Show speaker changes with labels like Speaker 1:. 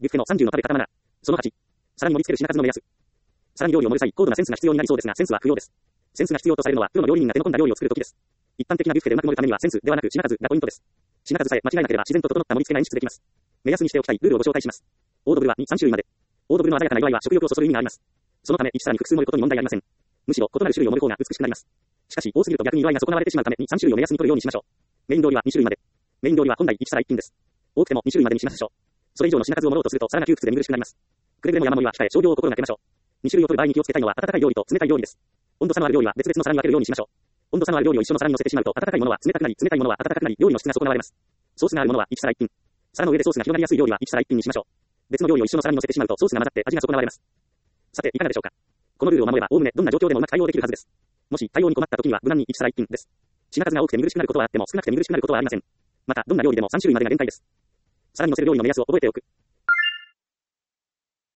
Speaker 1: ビュッフェの30の食べ方マナー。その8。さらに盛り付ける品数の目安。さらに料理を盛る際、高度なセンスが必要になりそうですが、センスは不要です。センスが必要とされるのは、プロの料理人が手の込んだ料理を作るときです。一般的なビュッフェでうまく盛るためにはセンスではなく品数がポイントです。品数さえ間違いなければ自然と整った盛り付けが演出できます。目安にしておきたいルールをご紹介します。オードブルは3種類まで。オードブルの鮮やかな色合いは食欲をそそる意味があります。そのため、1皿に複数盛ることに問題ありません。むしろ、異なる種類を盛る方が美しくなります。しかし、多すぎると逆に色合いが損なわれてしまうために3種類を目安に取るようにしましょう。メイン料理は2種類まで。メイン料理は本来1皿1品です。多くても2種類までにしましょう。それ以上の品数を盛ろうとすると皿が窮屈で見苦しくなります。くれぐれも山盛りは控え、少量を心がけましょう。2種類を取る場合に気をつけたいのは温かい料理と冷たい料理です。温度差のある料理は別々の皿に分けるようにしましょう。温度差のある料理を一緒の皿に乗せてしまうと、温かいものは冷たくなり、冷たいものは温かくなり、料理の質が損なわれます。ソースがあるものは1皿1品。皿の上でソースが広がりやすい料理は1皿1品にしましょう。別の料理を一緒の皿に乗せてしまうとソースが混ざって味が損なわれます。さて、いかがでしょうか。このルールを守れば、おおむねどんな状況でもうまく対応できるはずです。もし対応に困った時には無難に1皿1品です。品数が多くて見苦しくなることはあっても少なくて見苦しくなることはありません。また、どんな料理でも3種類までが限界です。皿に乗せる料理の目安を覚えておく。